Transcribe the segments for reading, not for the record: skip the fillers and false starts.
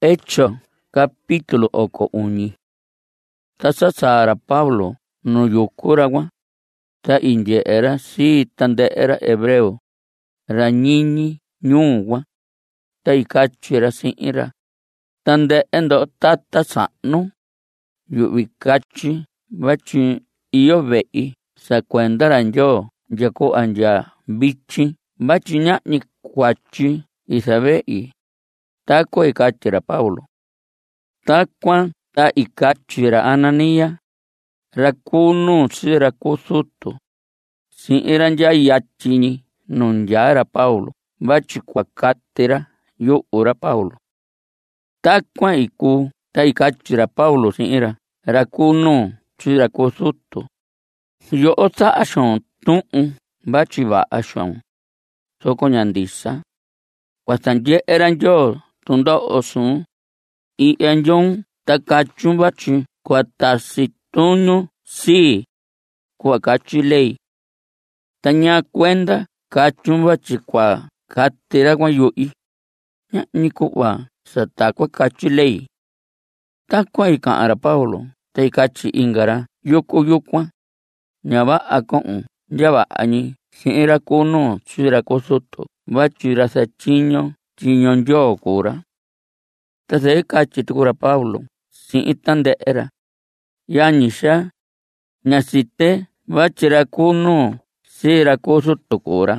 Hecho capítulo 9. Tasasara Pablo no yukura wa ta inje era si tande era hebreo rañiñi ñuwa ta ikachira sinira tande endo tata sano yubikachi bachi iyo vei sa cuenta ranjo yaku anja bichi bachi ña'ni kuachi isabei takua ikachira Paulo takua ta ikachira Anania rakunu si rakusutu sinira ya yachini nunjara Paulo bachi kuakatira yu'ura Paulo takua iku ta ikachira Paulo sinira rakunu si rakusutu yo ota ashon tu'un bachi va ashon soko ñandisa wasanje eran yo tundo osun y enjon takachun bachi kuatasituño si kuakachilei taña cuenta kachun bachi kua katira kwa yu'i ña'ni ku'va satakua kachilei takua ika'ara Paulo ta ikachi ingara yukua ñava'a ko'on yava'añi si'ira kunu sira kusutu bachira sachiño chiñonyo kura ta se kachi tukura Paulo si'in tande'era yañixa ñasite bachira kunu sira kusutu kura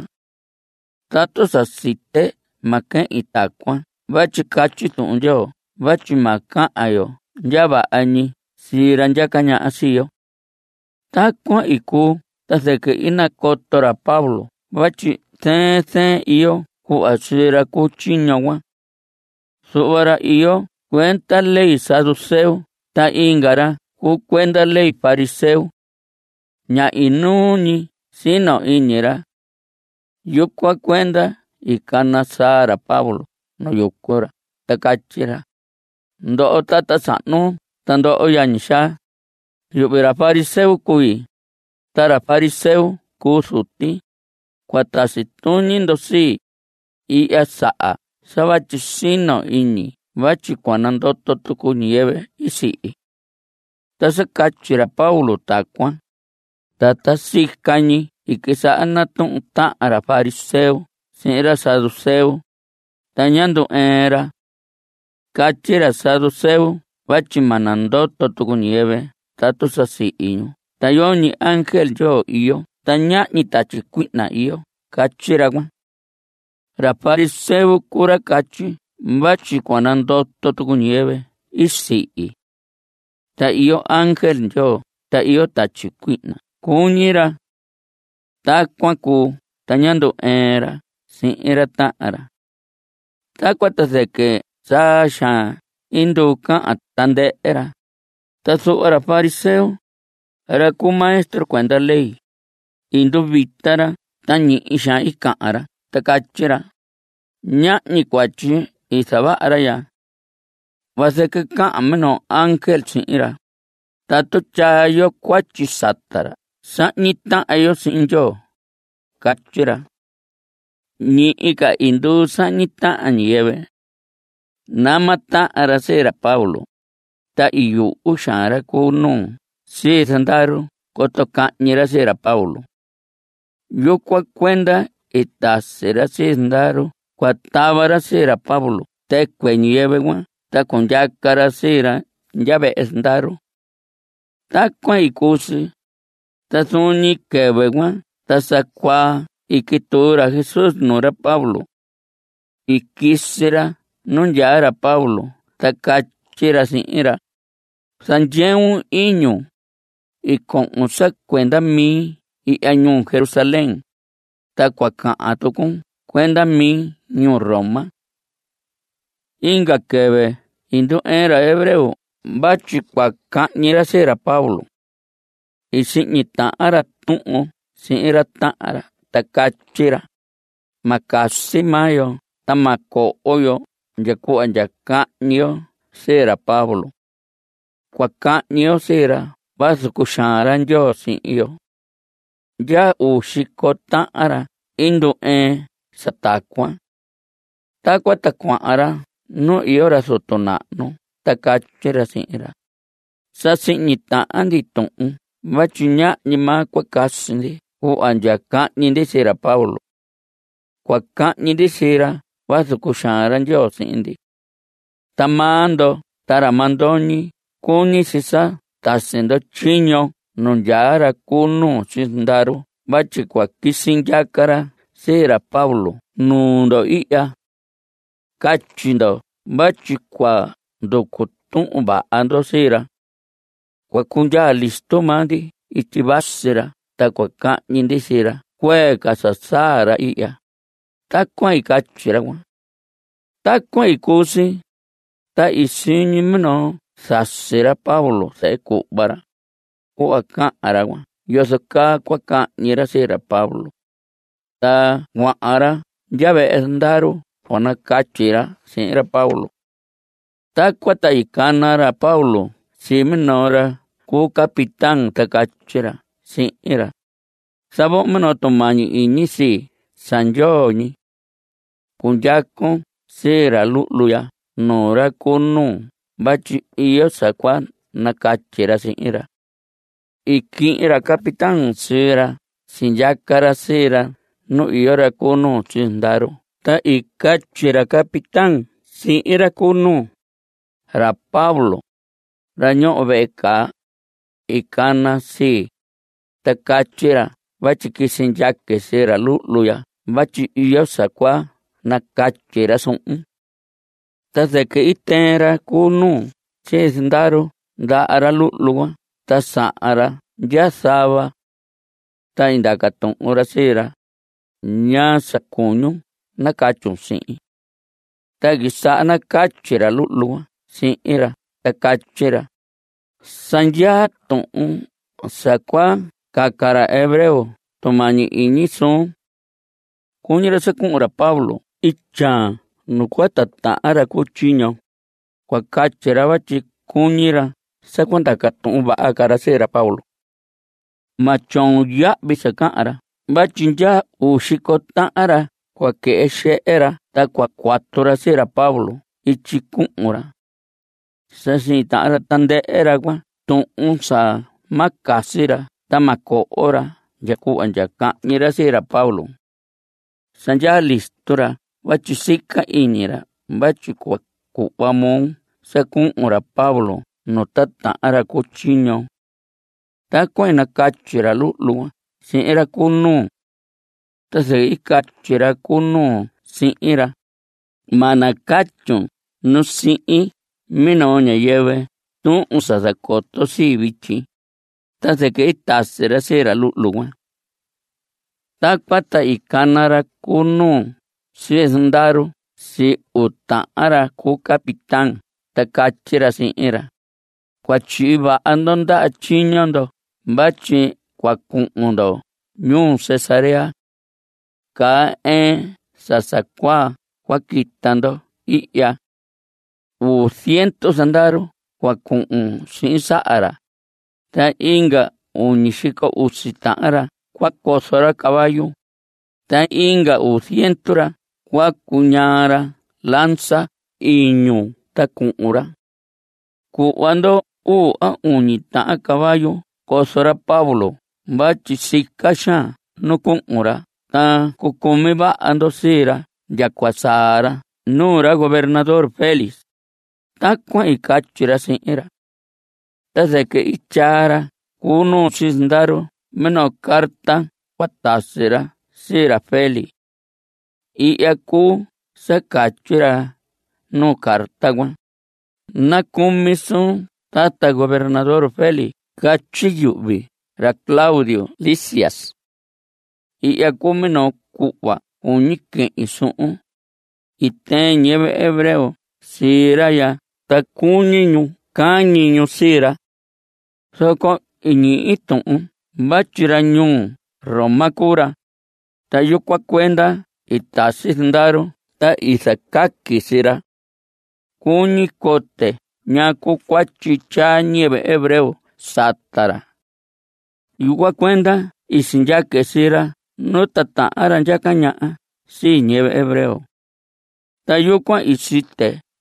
tato sasite maken itakua bachi kachi tu'unyo bachi maka'ayo yava'añi sira nyakaña asiyo takua iku taseke inakotora Paulo bachi sen iyo kuasira kuchiñawa su'vara iyo cuenta ley saduceo ta ingara ku cuenta ley fariseo ña inuni sino iñira yukua cuenta ikanasara Paulo no yukura takachira ndo'o tata sa'nu tando'o yañixa yu'vira fariseo kui tara fariseo kusuti kuatasituñi ndosi iya sa'a sabachi sino iñi bachi kuanandoto tuku nieve isi'i tasakachira Paulo takua tatasikañi ikisa'ana tu'un ta'ara fariseo si'ira saduceo tañandu era kachira saduceo bachi manandoto tuku nieve tatu sasi'iñu tayoni ángel yo iyo taña'ni tachikui'na iyo kachira kwa ra fariseo kura kachi bachi kuanandoto tuku nieve isi'i ta iyo ángel yo ta iyo tachikui'na kuñira takua ku tañandu era si'ira ta'ara takua taseke saxa induka atande'era tasu'ara fariseo ra ku maestro cuenta ley induvitara tañi'ixa ika'ara takachira ña'ni kuachi isaba'ara ya waseke ka'ameno ángel si'ira tatu chayo kuachi satara sa'ñi ta'ayo si'inyo kachira ñi'ika indu sa'ñi ta'a nieve nama ta'ara sera Paulo ta iyu'u xa'ara kunu si sandaru koto ka'ñira sera Paulo yukua cuenta itasira si sandaru kuatavara sera Paulo tekue nieve wa ta kunyakara sera llave sandaru takua ikusi tasuni keve wa tasakua ikitura Jesús nura Paulo ikisira nunyara Paulo takachira si'ira sanyeun iñu ikon sa cuenta mi iañu Jerusalén takua ka'a tukun cuenta mi ñu Roma inga keve indu era hebreo bachi kuaka'ñira sera Paulo isi'ñi ta'ara tu'un si'ira ta'ara takachira makasi mayo tamako'oyo nyaku'a nyaka'ñiyo sera Paulo kuaka'ñiyo sera basukuxara nyo si'yo ya uxiko ta'ara indu satakua takua takua'ara nu iyo ra sutu na'nu ta katyi ra si'in ra: sasi'ñi ta'an ndi tu'un vatyi ña'ñi maa kuakasi ndi ku'va nya ka'ñi ndi si ra Paulo. Kuaka'ñi ndi si ra vasu kuxaan ra Ndyoo si'in ndi. Ta maa ndo ta ra mandoñi kuñi si sa tasi ndo tyiño nu nyaa ra kunu si ndaru vatyi kuakisindyaka ra si ra Paulo nuu ndo i'ya. Katyi ndo vatyi kua nduku tu'un va'a ndo si ra. Kuakunyaa listu maa ndi ityi vasi ra ta kuaka'ñi ndi si ra kuee kasa saa ra i'ya. Takuan ikatyi ra kuan. Takuan ikusi ta isiñi minoo sasi ra Paulo se'e ku'va ra ku'va ka'an ra kuan yoso kaa kuaka'ñi ra si ra Paulo. Ta kua'an ra nya ve'e ndaru kuanakatyi ra si'in ra Paulo. Takuan ta ikana ra Paulo si minoo ra kuu capitán ta katyi ra si'in ra: savo'o minoo tumañi iñi si sa Ndyoo ñi. Kunyakun si ra lu'lu ya nuu ra kunu vatyi iyo sakua nakatyi ra si'in ra. Iki'in ra capitán si ra sinyaka ra si ra nu iyo ra kunu si ndaru. Ta ikatyi ra capitán si'in ra kunu: ra Paulo, ra ño'o ve'e kaa, ikana si. Ta katyi ra vatyi kisindyake si ra lu'lu ya vatyi iyo sakua nakatyi ra su'un. Ta seke iteen ra kunu si ndaru nda'a ra lu'lu kuan ta sa'an ra nya sava. Ta indaka tu'un ra si ra: ñaa sakuñu nakatyun si'in. Ta kisa'a nakatyi ra lu'lu kuan si'in ra ta katyi ra: sanyaa tu'un sakua kaka ra hebreo tumañi iñi suun. Kuñi ra saku'un ra Paulo ityaan nu kuata ta'an ra kuu tyiño. Kuakatyi ra vatyi kuñi ra sakuandaka tu'un va'a ka ra si ra Paulo. Ma tyoon ya'vi saka'an ra vatyi nyaa 200 ta'an ra kuake'e xe'e ra ta kuakuatu ra si ra Paulo ityi ku'un ra. Sasi'in ta'an ra tande'e ra kuan tu'un sa ma kasi ra ta ma ko'o ra nya ku'va nya ka'ñi ra si ra Paulo. Sanyaa listu ra vatyi sika iñi ra vatyi ku'va muu saku'un ra Paulo nu ta ta'an ra kuu tyiño. Takuan nakatyi ra lu'lu si'in ra kunu. Ta se ikatyi ra kunu si'in ra: ma nakatyun nu si'in minoo ñayɨvɨ tu'un sa sakoto si vityi. Ta seke itasi ra si ra lu'lu kuan. Takuan ta ikana ra kunu si ndaru si 2 ta'an ra kuu capitán ta katyi ra si'in ra: kuatyi'i va'a ndo nda'a tyiño ndo vatyi kuaku'un ndo ñuu Cesarea. Kaa sa sakua kuakita ndo i'ya. 200 sandaru kuaku'un si'in sa'a ra. Ta inka 900 ta'an ra kuakoso ra caballu. Ta inka 200 ra kuakuñaa ra lanza iñu ta ku'un ra. Ku'va ndo 2 a 9 ta'an caballu koso ra Paulo vatyi sika xaan nu ku'un ra ta kukumi va'a ndo si ra nyakua saa ra nuu ra gobernador Félix. Takuan ikatyi ra si'in ra. Ta seke ityaa ra kunu si ndaru minoo carta kuatasi ra si ra Félix. I'ya kuu sakatyi ra nuu carta kuan: na kumi suun tata gobernador Félix katyi yu'vi ra Claudio Lisias. I'ya kuu minoo ku'va kuñi ki'in su'un iteen ñɨvɨ hebreo si ra ya ta kuñi ñu kañi ñu si ra. Soko iñi'i tu'un vatyi ra ñuu Roma kuu ra. Ta yukuan kuenda itasi ndaru ta isakaki si ra. Kuñi kote ñaa kuu kuatyi tyaa ñɨvɨ hebreo sata ra. Yukuan kuenda isindyake si ra nu ta ta'an ra nyaka ña'a si ñɨvɨ hebreo. Ta yukuan isite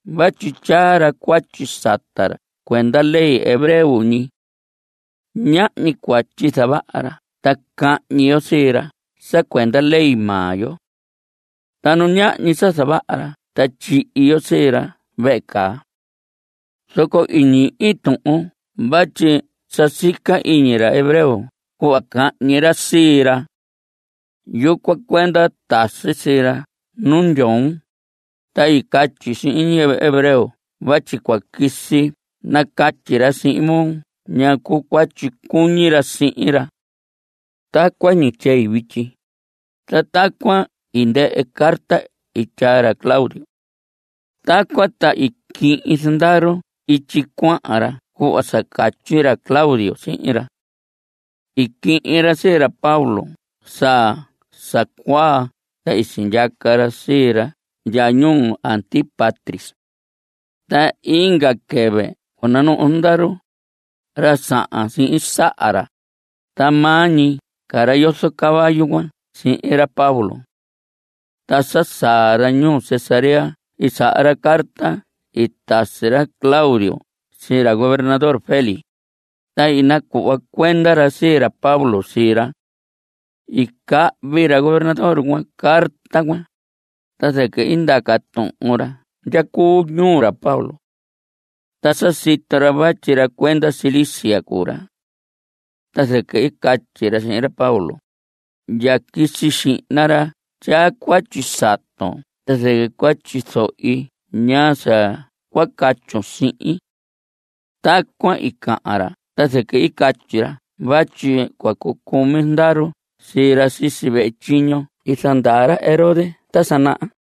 vatyi tyara kuatyi sata ra kuenda ley hebreo ñi. Ña'ñi kuatyi sava'ra ta ka'ñi yo siira sa kuenda ley maa yo. Tanu ña'ñi sa sava'ra ta tyi'i yo siira ve'e kaa. Soko iñi'i tu'un vatyi sasika iñi ra hebreo ku'va ka'ñi ra siira. Yukua kuenda tasi siira nu ndyoo ta ikatyi xi'in ñɨvɨ hebreo vatyi kuakisi nakatyi ra si'in mun ñaku kuatyi kuñi ra si'in ra. Takuan ñi tyei vityi. Ta takuan inde'e carta ityaa ra Claudio. Takuan ta iki'in sandaro ityi kua'an ra ku'va sakatyi ra Claudio si'in ra. Iki'in ra sii ra Paulo sa sakuaa ta isinyaka ra sii ra nya ñuu Antípatris. Ta inka keve kunanu'u sandaro ra sa'an si'in sa'a ra. Ta mañi kara yoso caballo kuan si'in ra Paulo. Ta sasaa ra ñuu Cesarea isa'a ra carta itasi ra Claudio sii ra gobernador Félix. Ta inaku'va kuenda ra sii ra Paulo sii ra. Ika'vi ra gobernador kuan carta kuan. Ta sɨkɨ indaka tu'un ra nyakuu ñuu ra Paulo. Ta sasito ra vatyi ra kuenda Cilicia kuu ra. Ta sɨkɨ ikatyi ra si'in ra Paulo nya kisi xi'na ra tyaa kuatyi saton ta sɨkɨ kuatyi so'i ña sa kuakatyun si'in. Takuan ika'an ra ta sɨkɨ ikatyi ra vatyi kuakukumi sandaro sii ra sisi ve'e tyiño isandaa ra Herode ta sana'a.